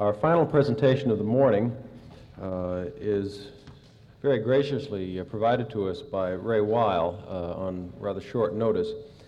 Our final presentation of the morning is very graciously provided to us by Ray Weil on rather short notice.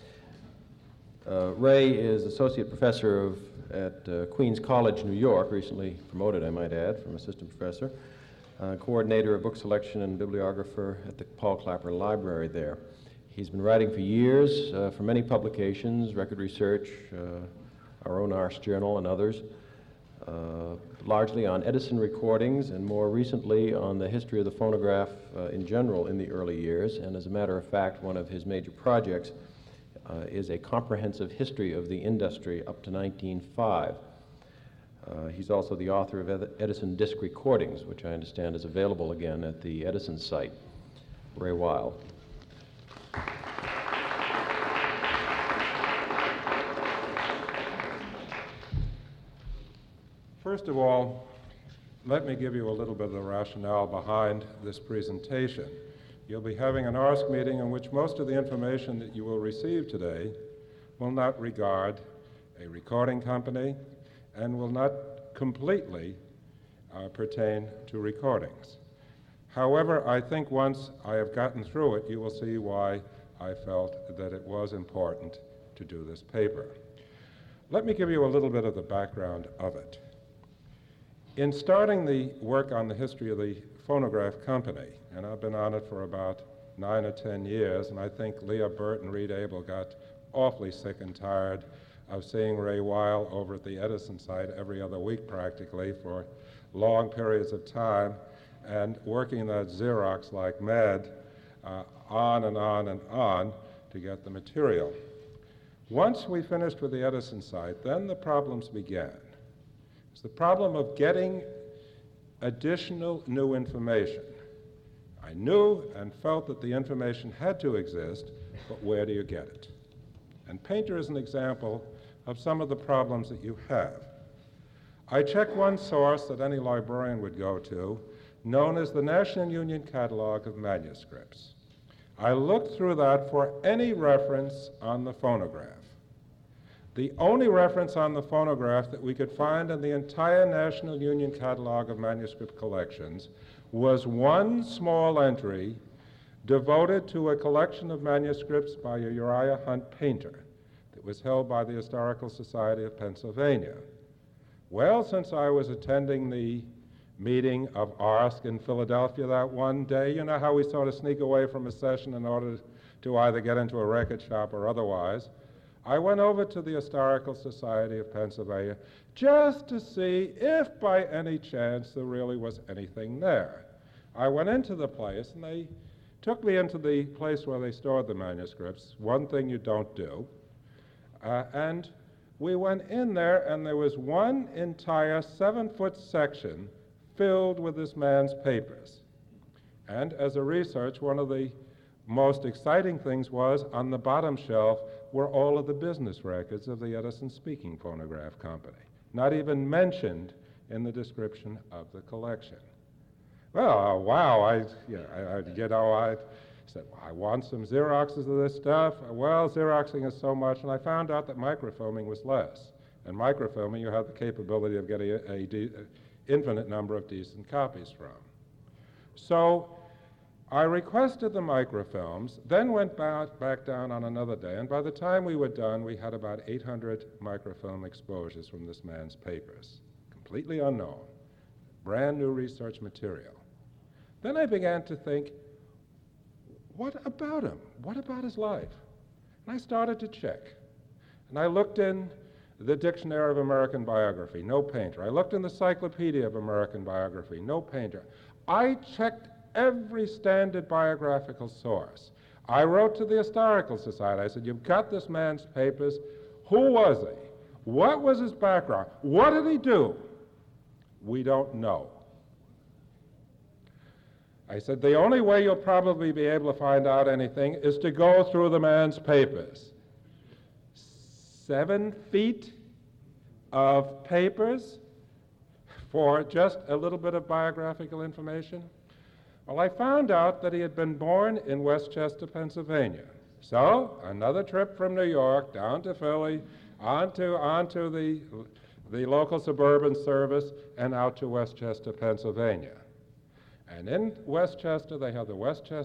Ray is associate professor at Queens College, New York, recently promoted, I might add, from assistant professor, coordinator of book selection and bibliographer at the Paul Clapper Library there. He's been writing for years for many publications, Record Research, our own Ars Journal, and others, largely on Edison recordings and more recently on the history of the phonograph in general in the early years. And as a matter of fact, one of his major projects is a comprehensive history of the industry up to 1905. He's also the author of Edison Disc Recordings, which I understand is available again at the Edison site. Ray Weil. First of all, let me give you a little bit of the rationale behind this presentation. You'll be having an ARSC meeting in which most of the information that you will receive today will not regard a recording company and will not completely pertain to recordings. However, I think once I have gotten through it, you will see why I felt that it was important to do this paper. Let me give you a little bit of the background of it. In starting the work on the history of the phonograph company, and I've been on it for about 9 or 10 years, and I think Leah Burt and Reed Abel got awfully sick and tired of seeing Ray Weil over at the Edison site every other week practically for long periods of time, and working that Xerox like mad on and on and on to get the material. Once we finished with the Edison site, then the problems began. It's the problem of getting additional new information. I knew and felt that the information had to exist, but where do you get it? And Painter is an example of some of the problems that you have. I checked one source that any librarian would go to, known as the National Union Catalog of Manuscripts. I looked through that for any reference on the phonograph. The only reference on the phonograph that we could find in the entire National Union Catalog of Manuscript Collections was one small entry devoted to a collection of manuscripts by a Uriah Hunt painter that was held by the Historical Society of Pennsylvania. Well, since I was attending the meeting of ARSC in Philadelphia that one day, you know how we sort of sneak away from a session in order to either get into a record shop or otherwise, I went over to the Historical Society of Pennsylvania just to see if by any chance there really was anything there. I went into the place and they took me into the place where they stored the manuscripts, one thing you don't do, and we went in there and there was one entire 7-foot section filled with this man's papers. And as a research, one of the most exciting things was on the bottom shelf were all of the business records of the Edison Speaking Phonograph Company, not even mentioned in the description of the collection. Well, wow, I said, well, I want some Xeroxes of this stuff. Well, Xeroxing is so much, and I found out that microfilming was less. And microfilming, you have the capability of getting an infinite number of decent copies from. So I requested the microfilms, then went back down on another day, and by the time we were done, we had about 800 microfilm exposures from this man's papers, completely unknown, brand new research material. Then I began to think, what about him? What about his life? And I started to check. And I looked in the Dictionary of American Biography, no Painter. I looked in the Encyclopedia of American Biography, no Painter. I checked every standard biographical source. I wrote to the Historical Society. I said, you've got this man's papers. Who was he? What was his background? What did he do? We don't know. I said, the only way you'll probably be able to find out anything is to go through the man's papers. 7 feet of papers for just a little bit of biographical information? Well, I found out that he had been born in Westchester, Pennsylvania. So, another trip from New York down to Philly, onto the local suburban service, and out to Westchester, Pennsylvania. And in Westchester, they have the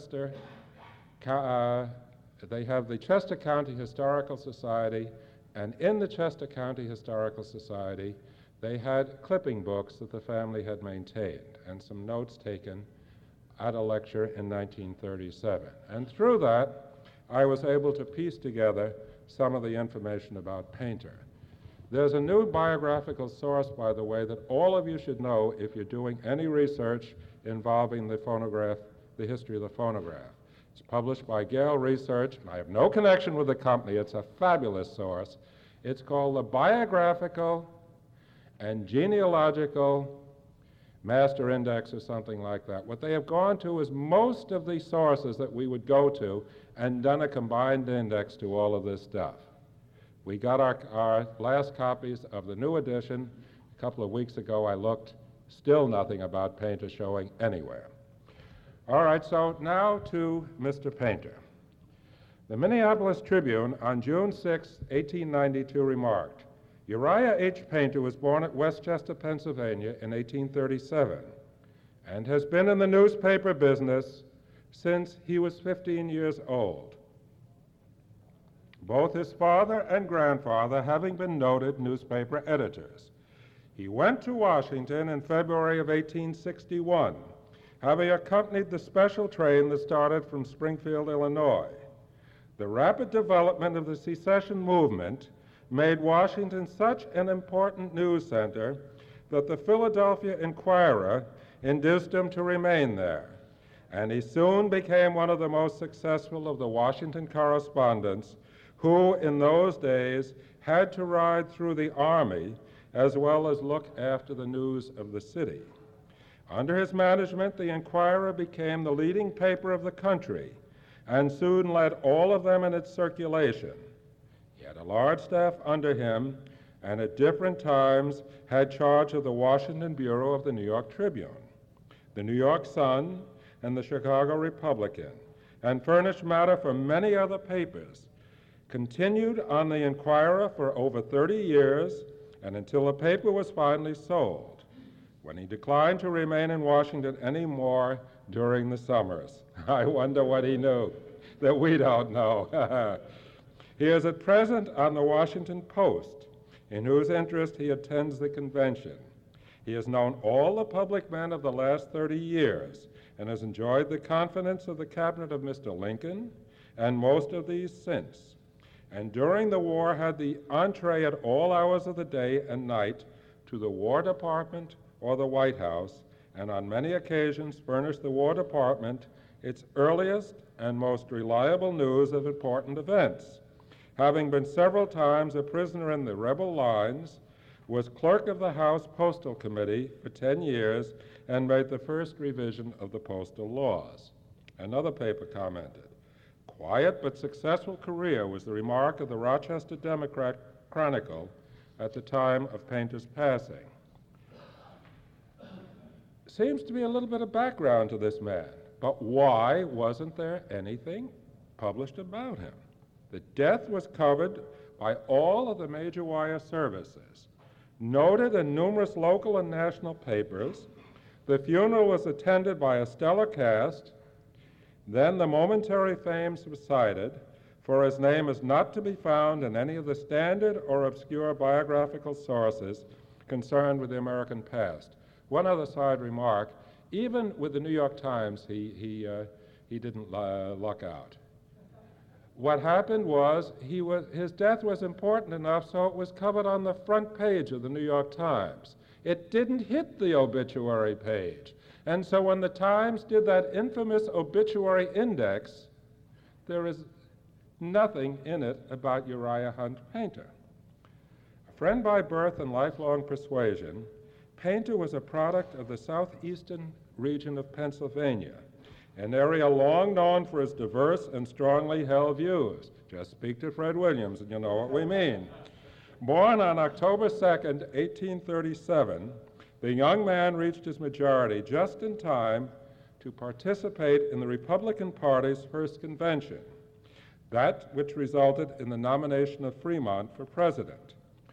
Chester County Historical Society, and in the Chester County Historical Society, they had clipping books that the family had maintained and some notes taken at a lecture in 1937. And through that, I was able to piece together some of the information about Painter. There's a new biographical source, by the way, that all of you should know if you're doing any research involving the phonograph, the history of the phonograph. It's published by Gale Research, and I have no connection with the company. It's a fabulous source. It's called the Biographical and Genealogical Master Index or something like that. What they have gone to is most of the sources that we would go to and done a combined index to all of this stuff. We got our last copies of the new edition. A couple of weeks ago I looked, still nothing about Painter showing anywhere. All right, so now to Mr. Painter. The Minneapolis Tribune on June 6, 1892 remarked, Uriah H. Painter was born at Westchester, Pennsylvania in 1837 and has been in the newspaper business since he was 15 years old. Both his father and grandfather having been noted newspaper editors. He went to Washington in February of 1861, having accompanied the special train that started from Springfield, Illinois. The rapid development of the secession movement made Washington such an important news center that the Philadelphia Inquirer induced him to remain there, and he soon became one of the most successful of the Washington correspondents who, in those days, had to ride through the army as well as look after the news of the city. Under his management, the Inquirer became the leading paper of the country and soon led all of them in its circulation. He had a large staff under him and at different times had charge of the Washington Bureau of the New York Tribune, the New York Sun, and the Chicago Republican, and furnished matter for many other papers. Continued on the Inquirer for over 30 years and until the paper was finally sold, when he declined to remain in Washington anymore during the summers. I wonder what he knew that we don't know. He is at present on the Washington Post, in whose interest he attends the convention. He has known all the public men of the last 30 years and has enjoyed the confidence of the cabinet of Mr. Lincoln and most of these since. And during the war had the entree at all hours of the day and night to the War Department or the White House, and on many occasions furnished the War Department its earliest and most reliable news of important events. Having been several times a prisoner in the rebel lines, was clerk of the House Postal Committee for 10 years and made the first revision of the postal laws. Another paper commented, quiet but successful career was the remark of the Rochester Democrat Chronicle at the time of Painter's passing. Seems to be a little bit of background to this man, but why wasn't there anything published about him? The death was covered by all of the major wire services, noted in numerous local and national papers. The funeral was attended by a stellar cast. Then the momentary fame subsided, for his name is not to be found in any of the standard or obscure biographical sources concerned with the American past. One other side remark, even with the New York Times, he didn't luck out. What happened was, his death was important enough so it was covered on the front page of the New York Times. It didn't hit the obituary page. And so when the Times did that infamous obituary index, there is nothing in it about Uriah Hunt Painter. A friend by birth and lifelong persuasion, Painter was a product of the southeastern region of Pennsylvania, an area long known for its diverse and strongly held views. Just speak to Fred Williams and you know what we mean. Born on October 2nd, 1837, the young man reached his majority just in time to participate in the Republican Party's first convention, that which resulted in the nomination of Fremont for president.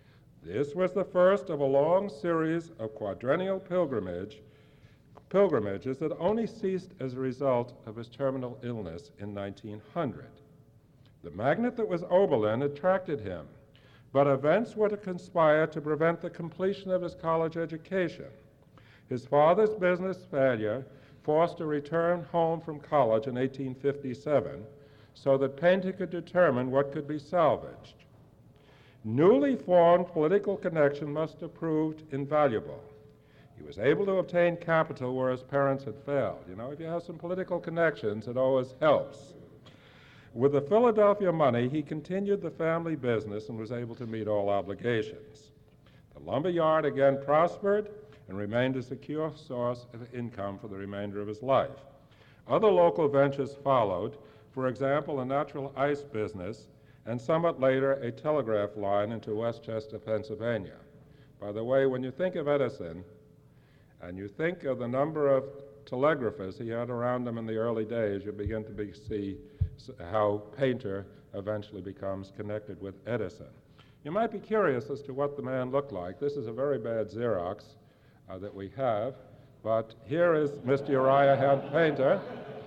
This was the first of a long series of quadrennial pilgrimages that only ceased as a result of his terminal illness in 1900. The magnet that was Oberlin attracted him, but events were to conspire to prevent the completion of his college education. His father's business failure forced a return home from college in 1857 so that Painter could determine what could be salvaged. Newly formed political connection must have proved invaluable. He was able to obtain capital where his parents had failed. You know, if you have some political connections, it always helps. With the Philadelphia money, he continued the family business and was able to meet all obligations. The lumber yard again prospered and remained a secure source of income for the remainder of his life. Other local ventures followed, for example, a natural ice business, and somewhat later a telegraph line into Westchester, Pennsylvania. By the way, when you think of Edison, and you think of the number of telegraphers he had around him in the early days, you begin to see how Painter eventually becomes connected with Edison. You might be curious as to what the man looked like. This is a very bad Xerox that we have, but here is Mr. Uriah Hunt Painter.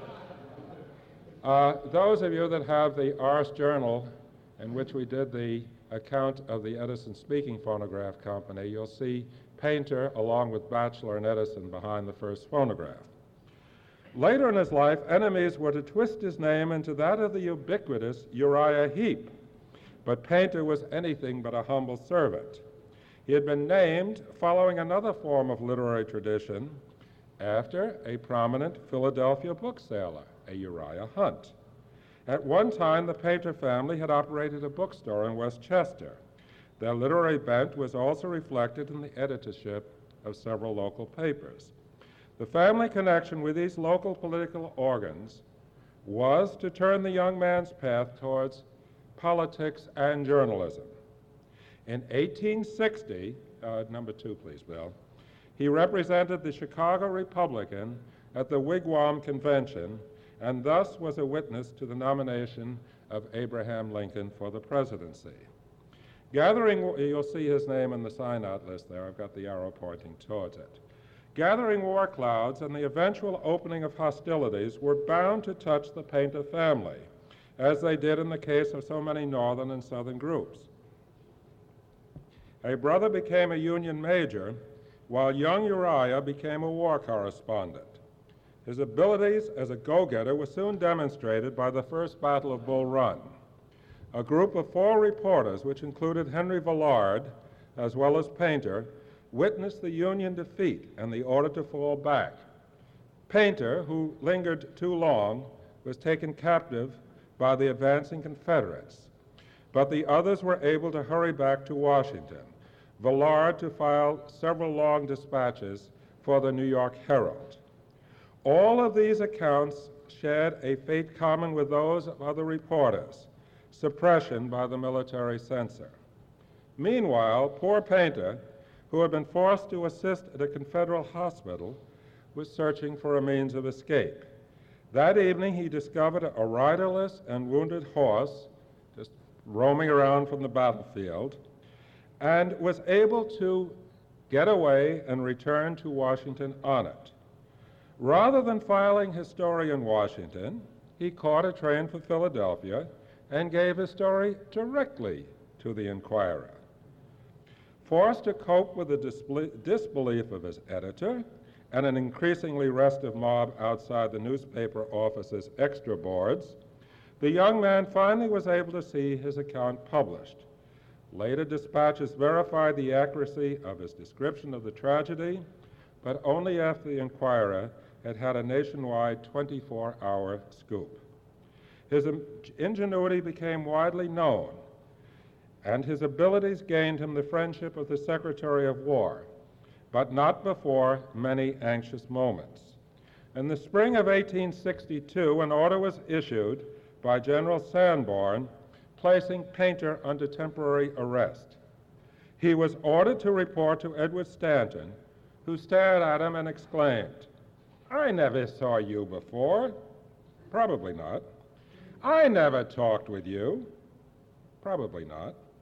Those of you that have the Ars Journal, in which we did the account of the Edison Speaking Phonograph Company, you'll see Painter along with Batchelor and Edison behind the first phonograph. Later in his life, enemies were to twist his name into that of the ubiquitous Uriah Heep, but Painter was anything but a humble servant. He had been named, following another form of literary tradition, after a prominent Philadelphia bookseller, a Uriah Hunt. At one time, the Painter family had operated a bookstore in Westchester. Their literary bent was also reflected in the editorship of several local papers. The family connection with these local political organs was to turn the young man's path towards politics and journalism. In 1860, number 2, please, Bill, he represented the Chicago Republican at the Wigwam Convention and thus was a witness to the nomination of Abraham Lincoln for the presidency. You'll see his name in the sign-out list there. I've got the arrow pointing towards it. Gathering war clouds and the eventual opening of hostilities were bound to touch the Painter family, as they did in the case of so many northern and southern groups. A brother became a Union major, while young Uriah became a war correspondent. His abilities as a go-getter were soon demonstrated by the First Battle of Bull Run. A group of 4 reporters, which included Henry Villard, as well as Painter, witnessed the Union defeat and the order to fall back. Painter, who lingered too long, was taken captive by the advancing Confederates, but the others were able to hurry back to Washington, Villard to file several long dispatches for the New York Herald. All of these accounts shared a fate common with those of other reporters: suppression by the military censor. Meanwhile, poor Painter, who had been forced to assist at a Confederate hospital, was searching for a means of escape. That evening, he discovered a riderless and wounded horse just roaming around from the battlefield, and was able to get away and return to Washington on it. Rather than filing his story in Washington, he caught a train for Philadelphia and gave his story directly to the Inquirer. Forced to cope with the disbelief of his editor and an increasingly restive mob outside the newspaper office's extra boards, the young man finally was able to see his account published. Later dispatches verified the accuracy of his description of the tragedy, but only after the Inquirer had had a nationwide 24-hour scoop. His ingenuity became widely known, and his abilities gained him the friendship of the Secretary of War, but not before many anxious moments. In the spring of 1862, an order was issued by General Sanborn placing Painter under temporary arrest. He was ordered to report to Edward Stanton, who stared at him and exclaimed, "I never saw you before." Probably not. "I never talked with you." Probably not.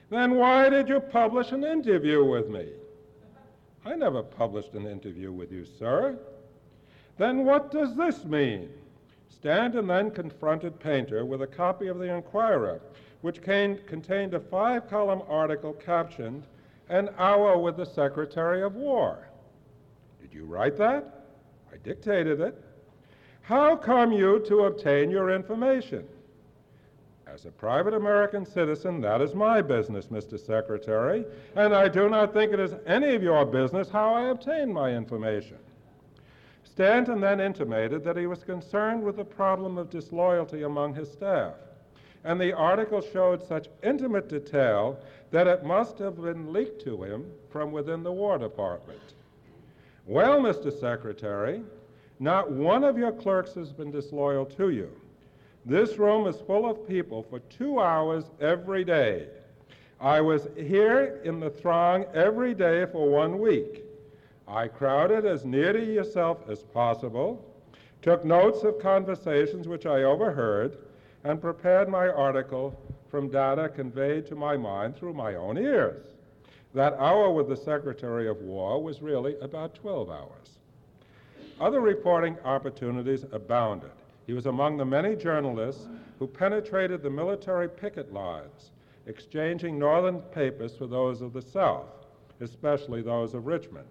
Then why did you publish an interview with me? I never published an interview with you, sir. Then what does this mean? Stanton then confronted Painter with a copy of the Inquirer, which contained a 5-column article captioned, "An Hour with the Secretary of War." Did you write that? I dictated it. How come you to obtain your information? As a private American citizen, that is my business, Mr. Secretary, and I do not think it is any of your business how I obtain my information. Stanton then intimated that he was concerned with the problem of disloyalty among his staff, and the article showed such intimate detail that it must have been leaked to him from within the War Department. Well, Mr. Secretary, not one of your clerks has been disloyal to you. This room is full of people for 2 hours every day. I was here in the throng every day for 1 week. I crowded as near to yourself as possible, took notes of conversations which I overheard, and prepared my article from data conveyed to my mind through my own ears. That hour with the Secretary of War was really about 12 hours. Other reporting opportunities abounded. He was among the many journalists who penetrated the military picket lines, exchanging Northern papers for those of the South, especially those of Richmond.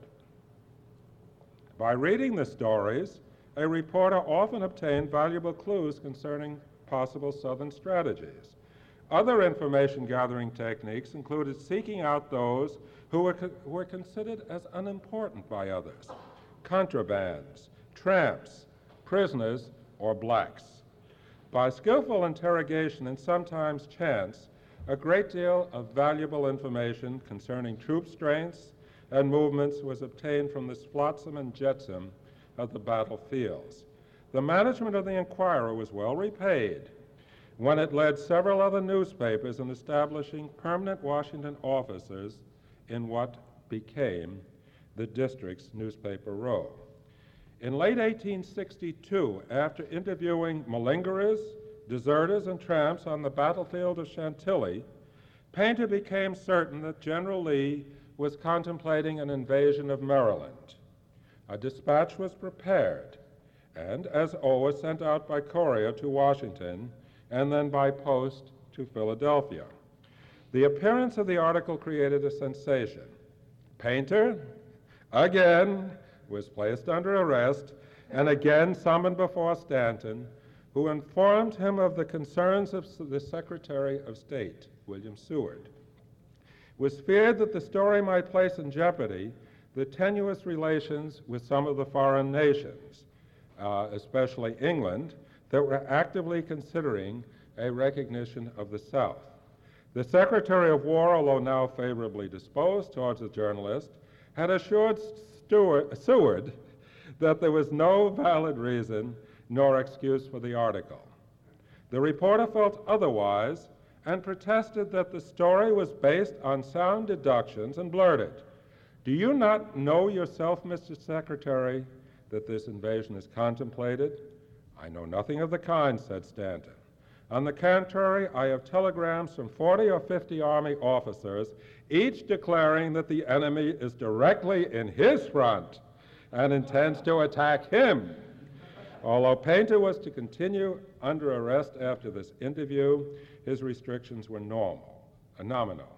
By reading the stories, a reporter often obtained valuable clues concerning possible Southern strategies. Other information-gathering techniques included seeking out those who were considered as unimportant by others: contrabands, tramps, prisoners, or blacks. By skillful interrogation and sometimes chance, a great deal of valuable information concerning troop strengths and movements was obtained from the flotsam and jetsam of the battlefields. The management of the Inquirer was well repaid when it led several other newspapers in establishing permanent Washington offices in what became the district's newspaper row. In late 1862, after interviewing malingerers, deserters, and tramps on the battlefield of Chantilly, Painter became certain that General Lee was contemplating an invasion of Maryland. A dispatch was prepared and, as always, sent out by courier to Washington and then by post to Philadelphia. The appearance of the article created a sensation. Painter, again, was placed under arrest and again summoned before Stanton, who informed him of the concerns of the Secretary of State, William Seward. It was feared that the story might place in jeopardy the tenuous relations with some of the foreign nations, especially England, that were actively considering a recognition of the South. The Secretary of War, although now favorably disposed towards the journalist, had assured Seward that there was no valid reason nor excuse for the article. The reporter felt otherwise and protested that the story was based on sound deductions and blurted, "Do you not know yourself, Mr. Secretary, that this invasion is contemplated?" "I know nothing of the kind," said Stanton. "On the contrary, I have telegrams from 40 or 50 Army officers, each declaring that the enemy is directly in his front and intends to attack him." Although Painter was to continue under arrest after this interview, his restrictions were nominal.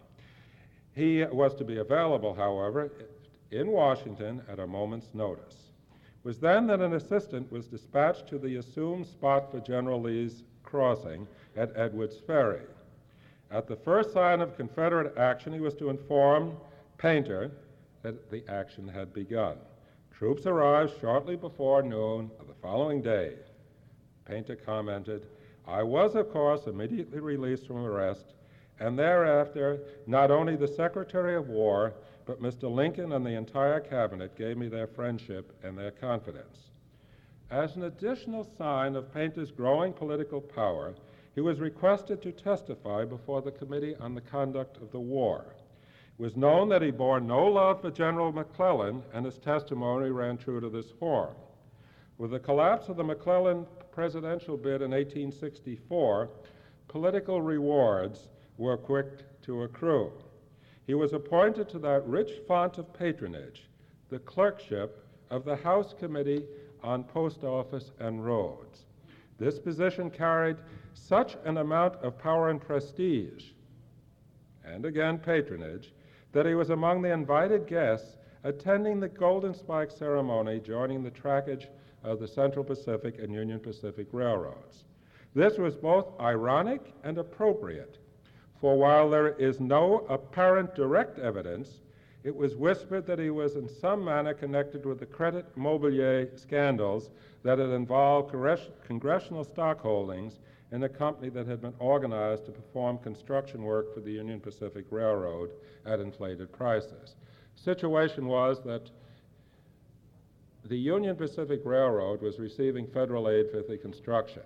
He was to be available, however, in Washington at a moment's notice. It was then that an assistant was dispatched to the assumed spot for General Lee's crossing at Edwards Ferry. At the first sign of Confederate action, he was to inform Painter that the action had begun. Troops arrived shortly before noon of the following day. Painter commented, "I was, of course, immediately released from arrest, and thereafter not only the Secretary of War, but Mr. Lincoln and the entire cabinet gave me their friendship and their confidence." As an additional sign of Painter's growing political power, he was requested to testify before the Committee on the Conduct of the War. It was known that he bore no love for General McClellan, and his testimony ran true to this form. With the collapse of the McClellan presidential bid in 1864, political rewards were quick to accrue. He was appointed to that rich font of patronage, the clerkship of the House Committee on Post Office and Roads. This position carried such an amount of power and prestige, and again patronage, that he was among the invited guests attending the Golden Spike ceremony joining the trackage of the Central Pacific and Union Pacific Railroads. This was both ironic and appropriate, for while there is no apparent direct evidence, it was whispered that he was in some manner connected with the Credit Mobilier scandals that had involved congressional stock holdings in a company that had been organized to perform construction work for the Union Pacific Railroad at inflated prices. Situation was that the Union Pacific Railroad was receiving federal aid for the construction.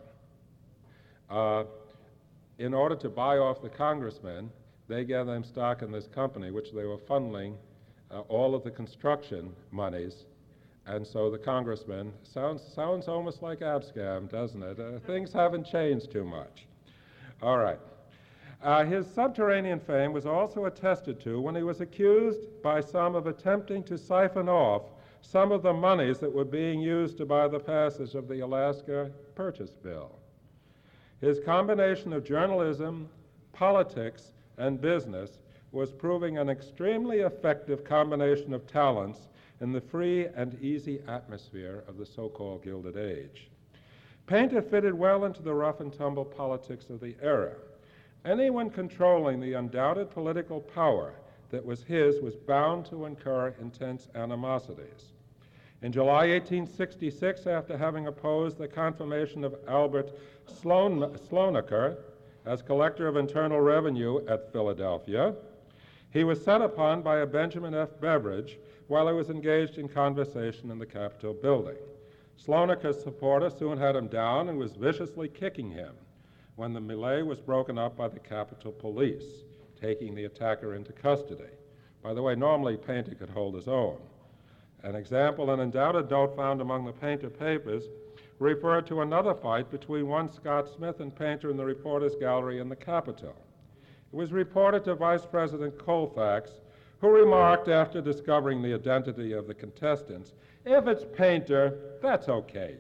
In order to buy off the congressmen, they gave them stock in this company, which they were funneling all of the construction monies. And so the congressman, sounds almost like Abscam, doesn't it? Things haven't changed too much. All right. His subterranean fame was also attested to when he was accused by some of attempting to siphon off some of the monies that were being used to buy the passage of the Alaska Purchase Bill. His combination of journalism, politics, and business was proving an extremely effective combination of talents in the free and easy atmosphere of the so-called Gilded Age. Painter fitted well into the rough-and-tumble politics of the era. Anyone controlling the undoubted political power that was his was bound to incur intense animosities. In July 1866, after having opposed the confirmation of Albert Slonaker as Collector of Internal Revenue at Philadelphia, he was set upon by a Benjamin F. Beveridge while he was engaged in conversation in the Capitol building. Slonaker's supporter soon had him down and was viciously kicking him when the melee was broken up by the Capitol Police, taking the attacker into custody. By the way, normally Painter could hold his own. An example, an undoubted note found among the Painter papers, referred to another fight between one Scott Smith and Painter in the Reporters' Gallery in the Capitol. It was reported to Vice President Colfax, who remarked after discovering the identity of the contestants, "If it's Painter, that's okay."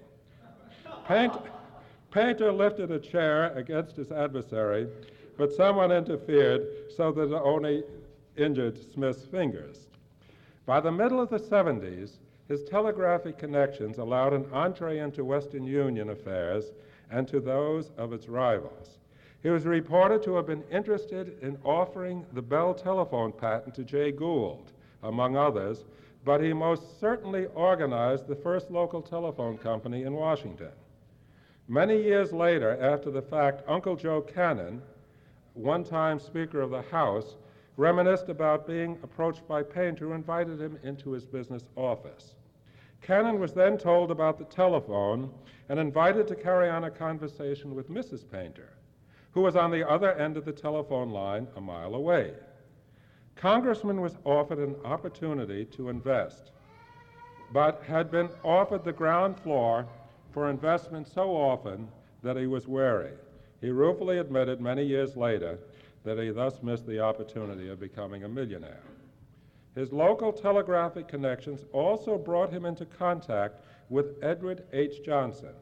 Painter lifted a chair against his adversary, but someone interfered so that it only injured Smith's fingers. By the middle of the 70s, his telegraphic connections allowed an entree into Western Union affairs and to those of its rivals. He was reported to have been interested in offering the Bell telephone patent to Jay Gould, among others, but he most certainly organized the first local telephone company in Washington. Many years later, after the fact, Uncle Joe Cannon, one-time Speaker of the House, reminisced about being approached by Painter, who invited him into his business office. Cannon was then told about the telephone and invited to carry on a conversation with Mrs. Painter, who was on the other end of the telephone line a mile away. Congressman was offered an opportunity to invest, but had been offered the ground floor for investment so often that he was wary. He ruefully admitted many years later that he thus missed the opportunity of becoming a millionaire. His local telegraphic connections also brought him into contact with Edward H. Johnson,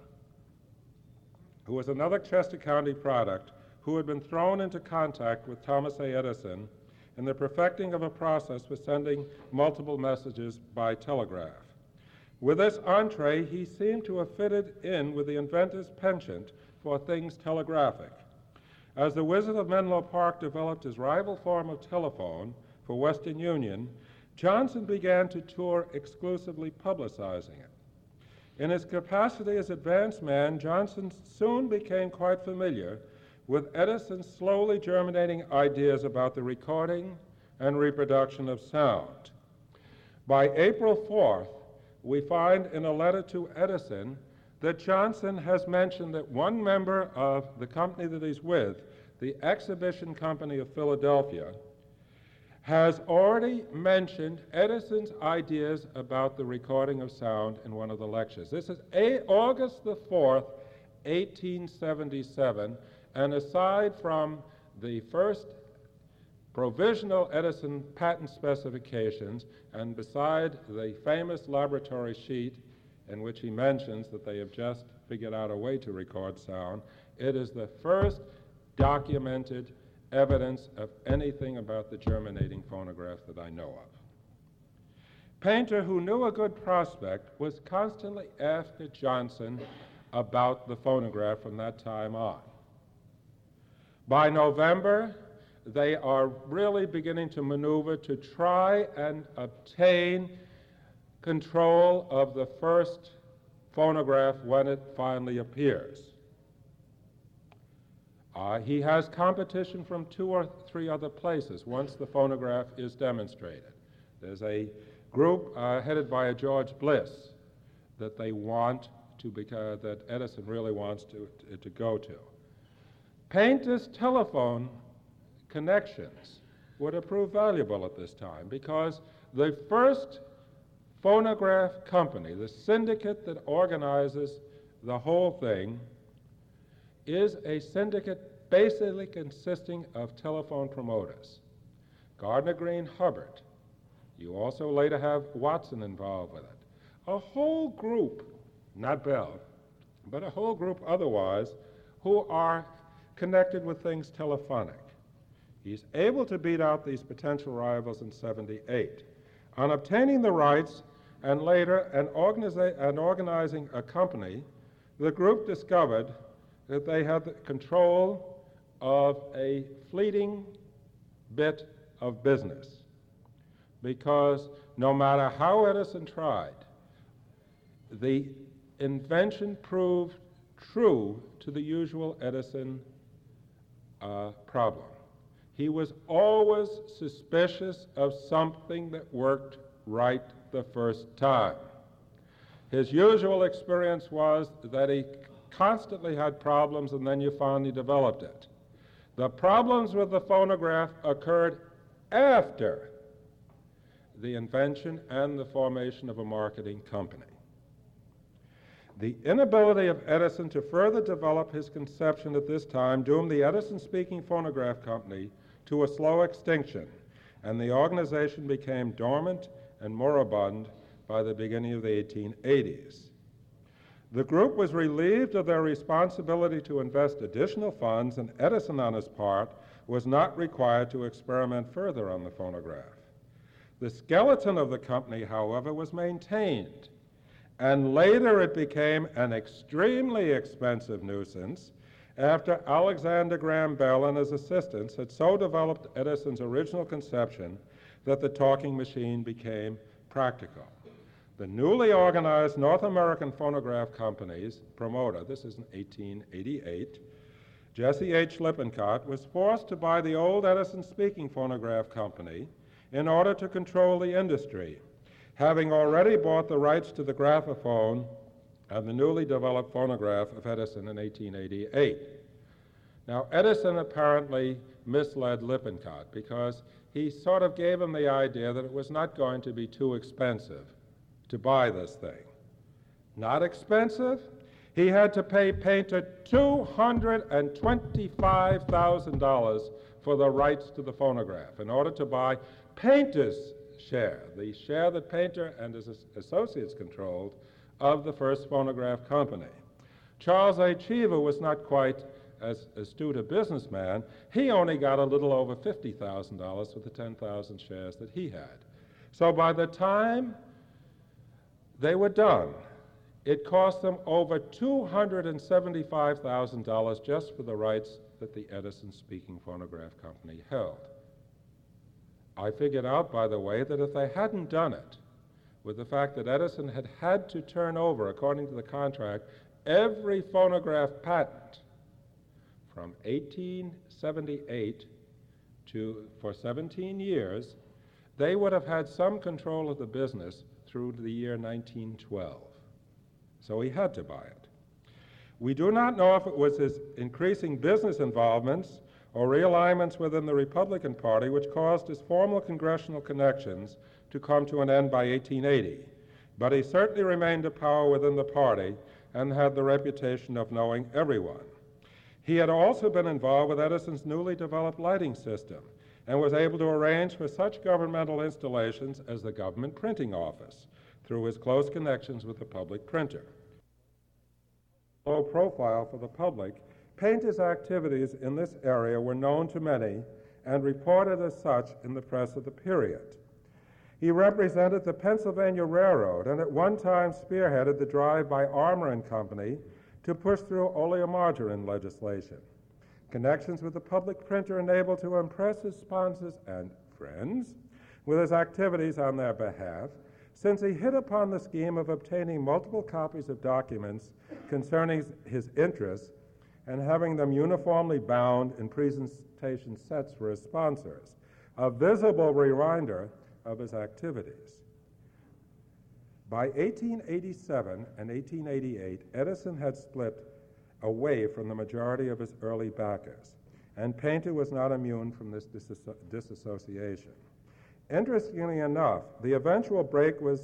who was another Chester County product who had been thrown into contact with Thomas A. Edison in the perfecting of a process for sending multiple messages by telegraph. With this entree, he seemed to have fitted in with the inventor's penchant for things telegraphic. As the Wizard of Menlo Park developed his rival form of telephone for Western Union, Johnson began to tour exclusively publicizing it. In his capacity as advance man, Johnson soon became quite familiar with Edison's slowly germinating ideas about the recording and reproduction of sound. By April 4th, we find in a letter to Edison that Johnson has mentioned that one member of the company that he's with, the Exhibition Company of Philadelphia, has already mentioned Edison's ideas about the recording of sound in one of the lectures. This is August the 4th, 1877, and aside from the first provisional Edison patent specifications, and beside the famous laboratory sheet in which he mentions that they have just figured out a way to record sound, it is the first documented evidence of anything about the germinating phonograph that I know of. Painter, who knew a good prospect, was constantly asking Johnson about the phonograph from that time on. By November, they are really beginning to maneuver to try and obtain control of the first phonograph when it finally appears. He has competition from 2 or 3 other places once the phonograph is demonstrated. There's a group headed by a George Bliss that they want to, that Edison really wants to go to. Painter's telephone connections would have proved valuable at this time because the first phonograph company, the syndicate that organizes the whole thing, is a syndicate basically consisting of telephone promoters. Gardner Green Hubbard. You also later have Watson involved with it. A whole group, not Bell, but a whole group otherwise, who are connected with things telephonic. He's able to beat out these potential rivals in '78. On obtaining the rights and later and organizing a company, the group discovered that they had the control of a fleeting bit of business, because no matter how Edison tried, the invention proved true to the usual Edison problem. He was always suspicious of something that worked right the first time. His usual experience was that he constantly had problems and then you finally developed it. The problems with the phonograph occurred after the invention and the formation of a marketing company. The inability of Edison to further develop his conception at this time doomed the Edison Speaking Phonograph Company to a slow extinction, and the organization became dormant and moribund by the beginning of the 1880s. The group was relieved of their responsibility to invest additional funds, and Edison, on his part, was not required to experiment further on the phonograph. The skeleton of the company, however, was maintained, and later it became an extremely expensive nuisance after Alexander Graham Bell and his assistants had so developed Edison's original conception that the talking machine became practical. The newly organized North American Phonograph Company's promoter, this is in 1888, Jesse H. Lippincott, was forced to buy the old Edison Speaking Phonograph Company in order to control the industry, having already bought the rights to the graphophone and the newly developed phonograph of Edison in 1888. Now, Edison apparently misled Lippincott because he sort of gave him the idea that it was not going to be too expensive to buy this thing. Not expensive? He had to pay Painter $225,000 for the rights to the phonograph in order to buy Painter's share, the share that Painter and his associates controlled of the first phonograph company. Charles A. Cheever was not quite as astute a businessman. He only got a little over $50,000 for the 10,000 shares that he had. So by the time they were done, it cost them over $275,000 just for the rights that the Edison Speaking Phonograph Company held. I figured out, by the way, that if they hadn't done it, with the fact that Edison had had to turn over, according to the contract, every phonograph patent from 1878 for 17 years, they would have had some control of the business through to the year 1912. So he had to buy it. We do not know if it was his increasing business involvements or realignments within the Republican Party which caused his formal congressional connections to come to an end by 1880. But he certainly remained a power within the party and had the reputation of knowing everyone. He had also been involved with Edison's newly developed lighting system and was able to arrange for such governmental installations as the government printing office through his close connections with the public printer. Low profile for the public, Painter's activities in this area were known to many and reported as such in the press of the period. He represented the Pennsylvania Railroad and at one time spearheaded the drive by Armour and Company to push through oleomargarine legislation. Connections with the public printer enabled to impress his sponsors and friends with his activities on their behalf, since he hit upon the scheme of obtaining multiple copies of documents concerning his interests and having them uniformly bound in presentation sets for his sponsors, a visible reminder of his activities. By 1887 and 1888, Edison had split away from the majority of his early backers, and Painter was not immune from this disassociation. Interestingly enough, the eventual break was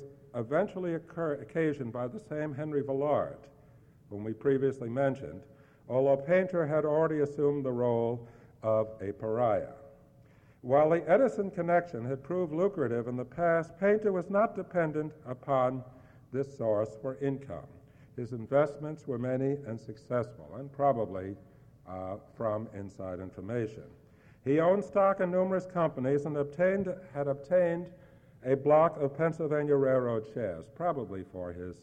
occasioned by the same Henry Villard, whom we previously mentioned, although Painter had already assumed the role of a pariah. While the Edison connection had proved lucrative in the past, Painter was not dependent upon this source for income. His investments were many and successful, and probably from inside information. He owned stock in numerous companies and had obtained a block of Pennsylvania Railroad shares, probably for his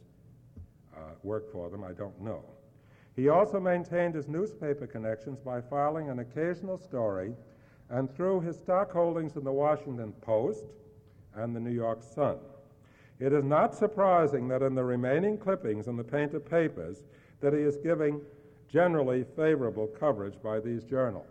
work for them, I don't know. He also maintained his newspaper connections by filing an occasional story and through his stock holdings in the Washington Post and the New York Sun. It is not surprising that in the remaining clippings in the Painter papers that he is giving generally favorable coverage by these journals.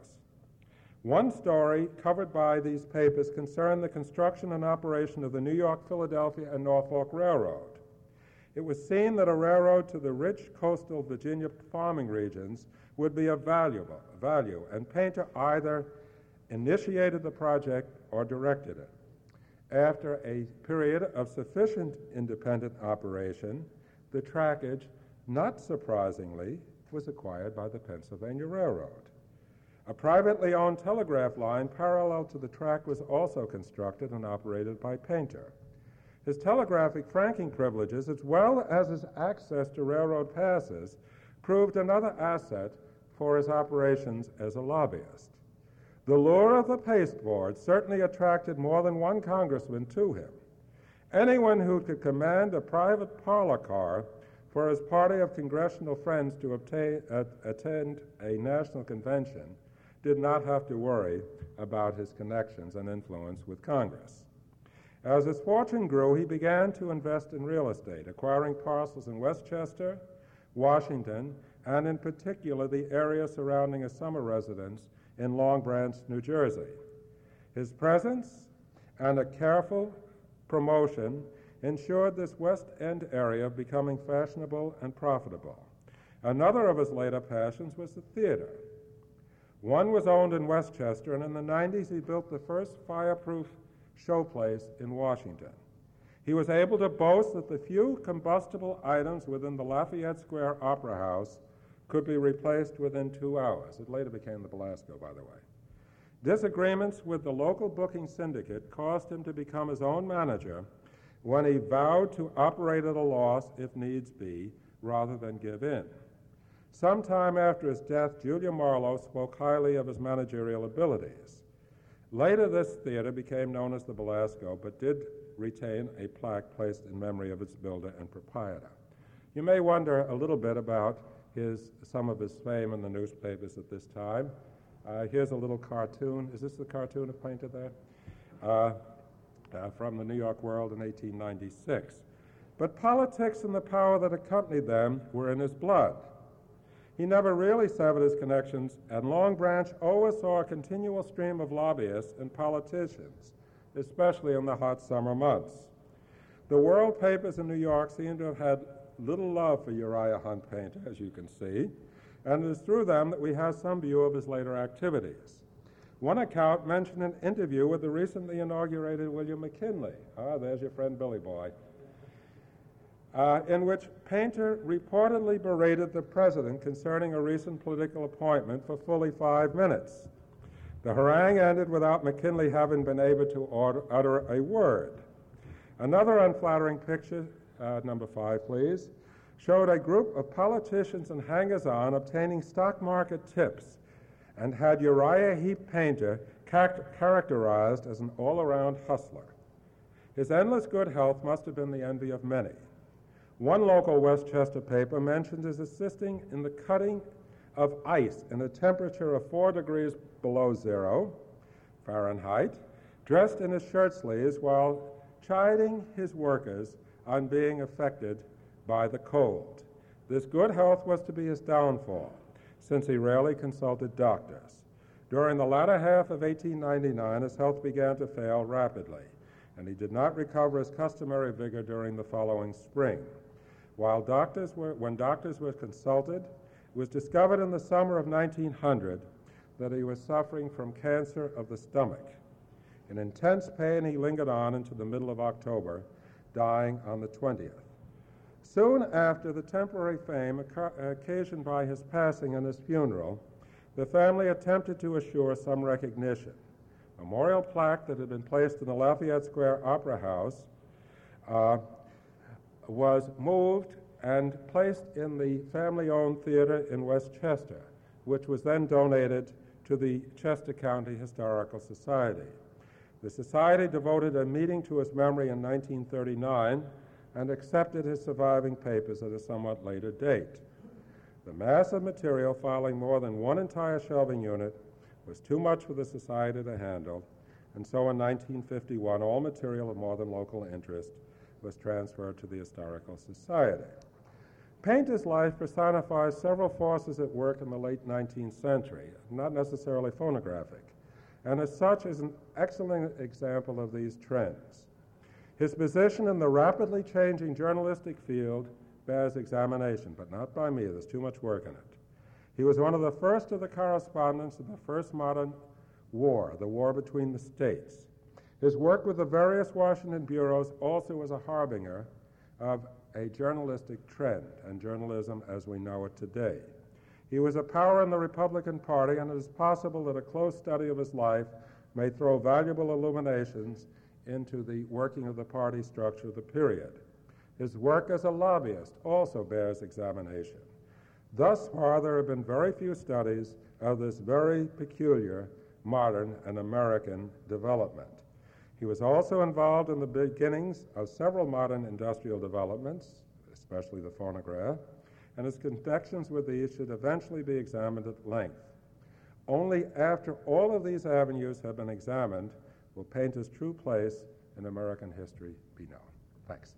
One story covered by these papers concerned the construction and operation of the New York, Philadelphia, and Norfolk Railroad. It was seen that a railroad to the rich coastal Virginia farming regions would be of value, and Painter either initiated the project or directed it. After a period of sufficient independent operation, the trackage, not surprisingly, was acquired by the Pennsylvania Railroad. A privately owned telegraph line parallel to the track was also constructed and operated by Painter. His telegraphic franking privileges, as well as his access to railroad passes, proved another asset for his operations as a lobbyist. The lure of the pasteboard certainly attracted more than one congressman to him. Anyone who could command a private parlor car for his party of congressional friends to attend a national convention did not have to worry about his connections and influence with Congress. As his fortune grew, he began to invest in real estate, acquiring parcels in Westchester, Washington, and in particular the area surrounding his summer residence in Long Branch, New Jersey. His presence and a careful promotion ensured this West End area becoming fashionable and profitable. Another of his later passions was the theater. One was owned in Westchester, and in the 90s he built the first fireproof showplace in Washington. He was able to boast that the few combustible items within the Lafayette Square Opera House could be replaced within 2 hours. It later became the Belasco, by the way. Disagreements with the local booking syndicate caused him to become his own manager when he vowed to operate at a loss if needs be, rather than give in. Sometime after his death, Julia Marlowe spoke highly of his managerial abilities. Later, this theater became known as the Belasco, but did retain a plaque placed in memory of its builder and proprietor. You may wonder a little bit about some of his fame in the newspapers at this time. Here's a little cartoon. Is this the cartoon of Painter there? From the New York World in 1896. But politics and the power that accompanied them were in his blood. He never really severed his connections, and Long Branch always saw a continual stream of lobbyists and politicians, especially in the hot summer months. The world papers in New York seem to have had little love for Uriah Hunt Painter, as you can see, and it is through them that we have some view of his later activities. One account mentioned an interview with the recently inaugurated William McKinley. There's your friend Billy Boy. In which Painter reportedly berated the president concerning a recent political appointment for fully 5 minutes. The harangue ended without McKinley having been able to utter a word. Another unflattering picture, number 5, please, showed a group of politicians and hangers-on obtaining stock market tips and had Uriah Heep Painter characterized as an all-around hustler. His endless good health must have been the envy of many. One local Westchester paper mentioned his assisting in the cutting of ice in a temperature of 4 degrees below zero Fahrenheit, dressed in his shirt sleeves while chiding his workers on being affected by the cold. This good health was to be his downfall, since he rarely consulted doctors. During the latter half of 1899, his health began to fail rapidly, and he did not recover his customary vigor during the following spring. When doctors were consulted, it was discovered in the summer of 1900 that he was suffering from cancer of the stomach. In intense pain, he lingered on into the middle of October, dying on the 20th. Soon after the temporary fame occasioned by his passing and his funeral, the family attempted to assure some recognition. A memorial plaque that had been placed in the Lafayette Square Opera House was moved and placed in the family-owned theater in Westchester, which was then donated to the Chester County Historical Society. The society devoted a meeting to his memory in 1939 and accepted his surviving papers at a somewhat later date. The mass of material, filing more than one entire shelving unit, was too much for the society to handle, and so in 1951, all material of more than local interest was transferred to the Historical Society. Painter's life personifies several forces at work in the late 19th century, not necessarily phonographic, and as such is an excellent example of these trends. His position in the rapidly changing journalistic field bears examination, but not by me. There's too much work in it. He was one of the first of the correspondents in the first modern war, the war between the states. His work with the various Washington bureaus also was a harbinger of a journalistic trend and journalism as we know it today. He was a power in the Republican Party, and it is possible that a close study of his life may throw valuable illuminations into the working of the party structure of the period. His work as a lobbyist also bears examination. Thus far, there have been very few studies of this very peculiar modern and American development. He was also involved in the beginnings of several modern industrial developments, especially the phonograph, and his connections with these should eventually be examined at length. Only after all of these avenues have been examined will Painter's true place in American history be known. Thanks.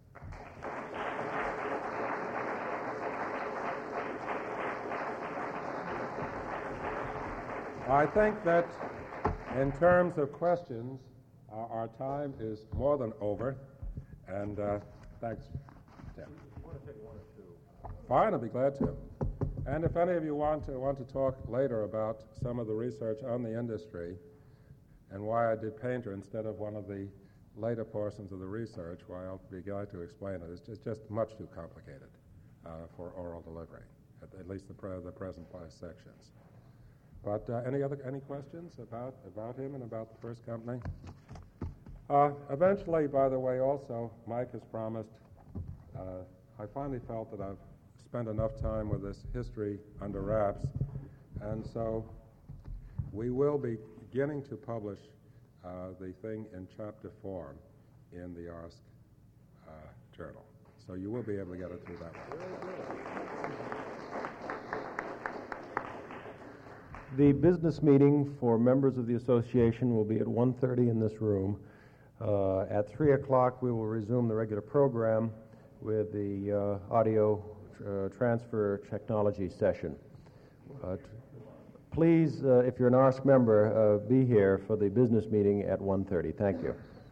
I think that in terms of questions, our time is more than over, and thanks, Tim. You want to take one or two? Fine, I'll be glad to. And if any of you want to talk later about some of the research on the industry and why I did Painter instead of one of the later portions of the research, why I'll be glad to explain it. It's just much too complicated for oral delivery, at least the present sections. But any questions about him and about the first company? Eventually, by the way, also, Mike has promised, I finally felt that I've spent enough time with this history under wraps, and so we will be beginning to publish the thing in chapter form in the ARSC journal. So you will be able to get it through that way. The business meeting for members of the association will be at 1:30 in this room. At 3 o'clock, we will resume the regular program with the audio transfer technology session. Please, if you're an ARSC member, be here for the business meeting at 1:30. Thank you.